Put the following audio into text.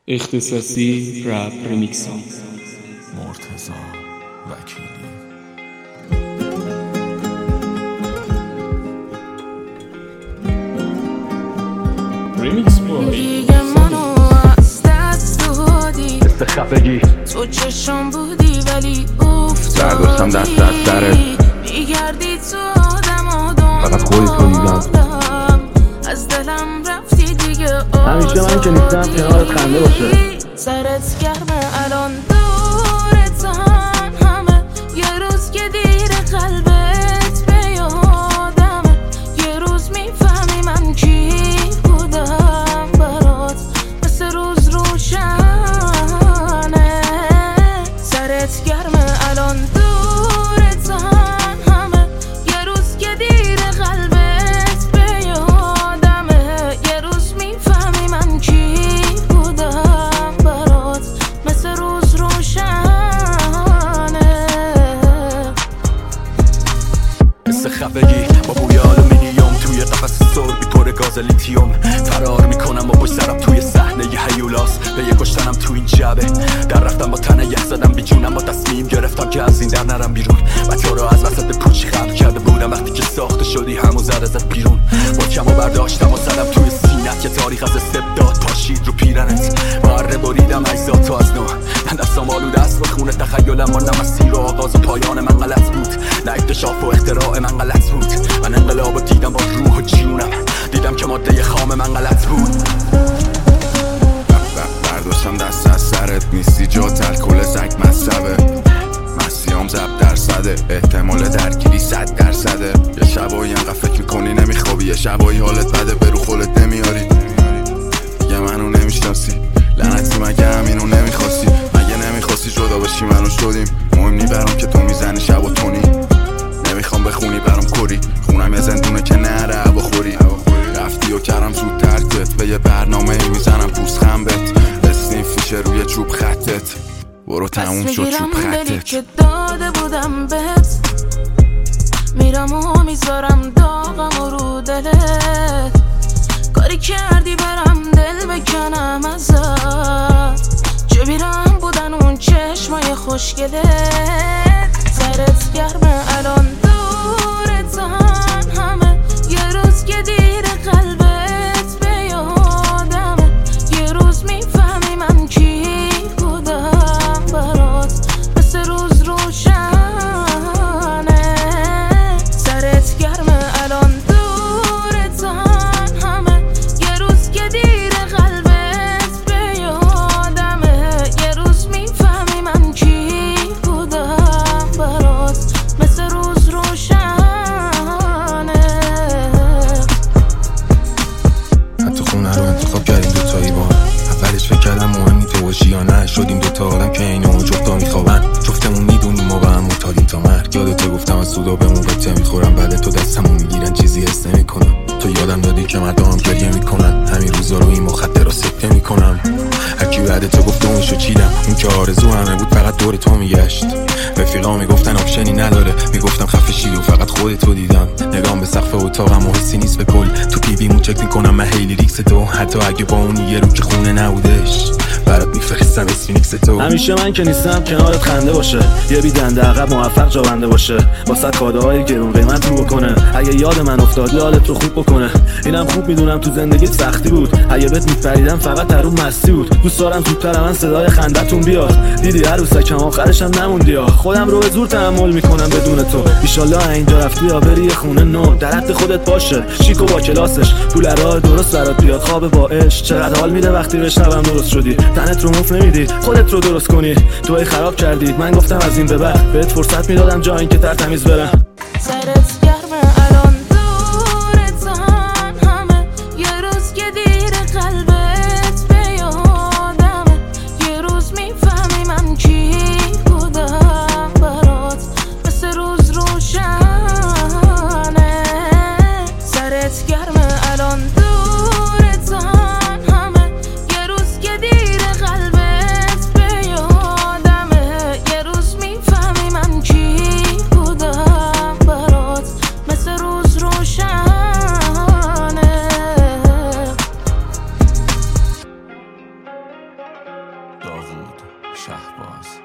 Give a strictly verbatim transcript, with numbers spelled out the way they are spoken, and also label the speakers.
Speaker 1: اختصاصی رپ ریمیکس ها
Speaker 2: مرتضی وکیلی.
Speaker 1: ریمیکس بای
Speaker 3: دیگه منو از دست دادی،
Speaker 4: استخفگی
Speaker 3: تو چشم بودی ولی افتادی،
Speaker 4: برداشتم دست از سرت
Speaker 3: میگردی تو آدم آدم
Speaker 4: فقط خودی تو دیدم،
Speaker 3: از دلم رفتی دیگه.
Speaker 4: همیشه من که نیستم کنارت خنده باشه.
Speaker 3: سرت گرمه الان دورتم همه، یه روز که دیر قلبت به یادمه، یه روز میفهمی من کی بودم برات، مثل روز روشنه. سرت گرمه الان دورتم همه، یه روز که دیر قلبت به یادمه، یه روز میفهمی من کی بودم برات، مثل روز روشنه.
Speaker 2: مثل خفگی با بوی آلومینیوم توی قفس سربی پر گاز لیتیوم، فرار میکنم با پشت سرم توی صحنه ی هیولاس، به یه کشتنم تو این جبه در رفتم با تنه یخ زدم بی جونم، با تصمیم گرفتم که از این در نرم بیرون و تو رو از وسط پوچی خلق کرده بودم، وقتی که ساخته شدی همو زد ازت بیرون، با کم و برداشتم و زدم توی سینت، یه تاریخ از استبداد پاشید رو پیرنت، بره بریدم اجزاتو از نو، من دستم آلوده است به خونه تخیلم، ما نه مسیر و آغاز و پایان من غلط بود، نه اکتشاف و اختراع من غلط بود، من انقلابو دیدم با روح و جونم، دیدم که ماده خام من غلط بود.
Speaker 5: برداشتم دست از سرت نیستی جات، الکل زک مصبه مسیام زب درصده، احتمال درگیری صد درصده، یه شبایی انقدر فکر میکنی نمیخوابی، یه شبایی حالت بده برو خولت نمیاری، یه منو نمیشناسی لعنتی، مگه همینو نمیخواستی، مگه نمیخواستی جدا بشی منو شدیم، مهم نی برام که تو میزنی شب و تونی، نمیخوام بخونی برام کری، خونم یه زندونه که نره هوا خوری، رفتی و کردم زود ترکت، به یه برنامه میزنم پوست خمبت، اسنیم فیشه روی چوب خطت، برو تموم شد چوب خطت.
Speaker 3: که داده بودم بهت، میرم و میذارم داغم و رو دلت، کاری کردی برم دل بکنم ازت، چه بیرم بودن اون چشمای خوشگلت. سرت گرمه الان دورتن همه، یه روز که دیر قلبت به یادمه، یه روز میفهمی من کی بودم برات، مثل روز روشنه. سرت گرمه الان دورتن همه، یه روز که دیر قلبت به یادمه، یه روز میفهمی من کی بودم برات، مثل روز روشنه.
Speaker 6: حتی خونه رو انتخاب کردیم دوتایی با هم، اولش فکر کردم مهم نی تو باشی یا نه، شدیم دوتا آدم که اینه اون جفتا میخوابن، جفتمون میدونیم ما به هم متادیم تا مرگ، یادته گفتم از سودا به موقته میخورم، بعد تو دستمون میگیرن چیزی حس نمیکنم، تو یادم دادی که مردم هم گریه میکنن، همین روزا رو این مخدر رو سکته میکنم، هرکی بعد تو گفته اونشو چیدم، اون که آرزو همه بود فقط دور تو میگشت، رفیقا میگفتن آپشنی نداره، میگفتم خفه شی و فقط خودتو دیدم، نگام به سقف اتاقم و حسی نیست به کل، تو پی ویمو چک میکنم من هیلی ریکس تو، حتی اگه با اون یه رو که خونه نبودش برات میفرستم اسفینیکس تو.
Speaker 4: همیشه من که نیستم کنارت خنده باشه، یه بیدنده عقب موفق جا بنده باشه، واسه کاده های گرون قیمت رو بکنه، اگه یاد من افتاد یادت رو خوب بکنه، اینم خوب میدونم تو زندگیت سختی بود، اگه بهت میپریدم فقط در اون مستی بود، دوست دارم زودتر من صدای خندتون بیاد، دیدی عروسکم آخرشم نموندی یا، خودم رو به زور تحمل میکنم بدون تو، ایشالله اینجا رفتی یا بری یه خونه نو، در حد خودت باشه شیک و با کلاسش، پول راه درست برات بیاد، خواب با عشق چقدر حال میده وقتی بشنوم درست شدی، تنت رو مف نمیدی خودت رو درست کنی، توی خراب کردی، من گفتم از این به بعد بهت فرصت میدادم جا این که تر تمیز برم.
Speaker 3: سرت گرمه الان دورتن همه، یه روز که دیر قلبت به یادمه، یه روز میفهمی من کی بودم برات، مثل روز روشنه. سرت گرمه الان دورتن همه، یه روز که دیر قلبت به یادمه، یه روز میفهمی من کی بودم برات،
Speaker 5: شهباز.